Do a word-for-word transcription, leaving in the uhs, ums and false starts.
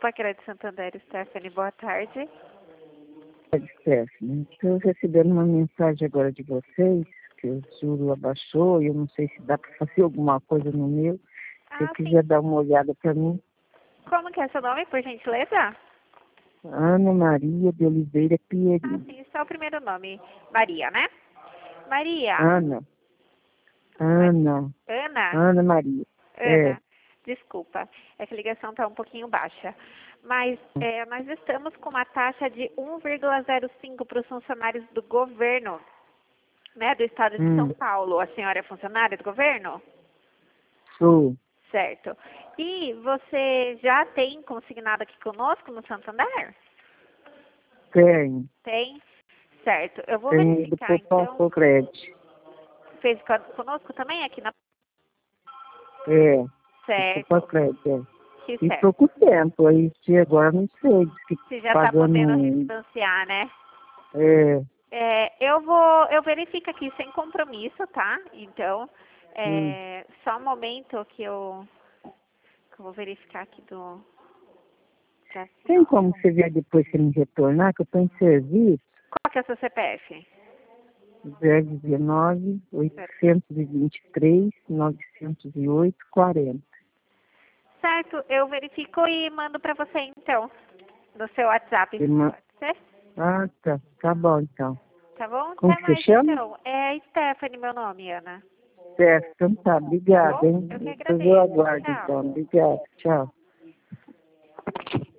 Paquera de Santander, Stephanie, boa tarde. Stephanie, estou recebendo uma mensagem agora de vocês, que o juro abaixou e eu não sei se dá para fazer alguma coisa no meu. Se Ah, eu quiser dar uma olhada para mim. Como que é seu nome, por gentileza? Ana Maria de Oliveira Ah, Pinheirinho. sim, só o primeiro nome. Maria, né? Maria. Ana. Ana. Ana? Ana Maria. É. Ana, desculpa, é que a ligação está um pouquinho baixa. Mas é, nós estamos com uma taxa de um vírgula zero cinco para os funcionários do governo, né, do estado de São Hum. Paulo. A senhora é funcionária do governo? Sou. Certo. E você já tem consignado aqui conosco no Santander? Tenho. Tem? Certo. Eu vou Tenho do verificar, Popó então. Crédito. Fez co- conosco também aqui na... É. Do Popó Certo. Crédito, é. Que E certo. pouco tempo, aí se agora não sei, diz que Você já está pagando podendo um. refinanciar, né? É. É, eu vou, eu verifico aqui sem compromisso, tá? Então, Hum. é, só um momento que eu, que eu vou verificar aqui do... da Tem senhora. como você ver depois se me retornar, que eu estou em serviço? Qual que é o seu C P F? zero dezenove, oitocentos e vinte e três, novecentos e oito, quarenta. Certo, eu verifico e mando para você então, no seu WhatsApp. Irmã. Pode ser? Ah, tá. Tá bom, então. Tá bom? Como Até que você mais chama? então. É Stephanie meu nome, Ana. Certo, então tá. Tá Obrigada, bom? hein? Eu que Depois eu agradeço. aguardo, Tchau. então. Obrigada. Tchau.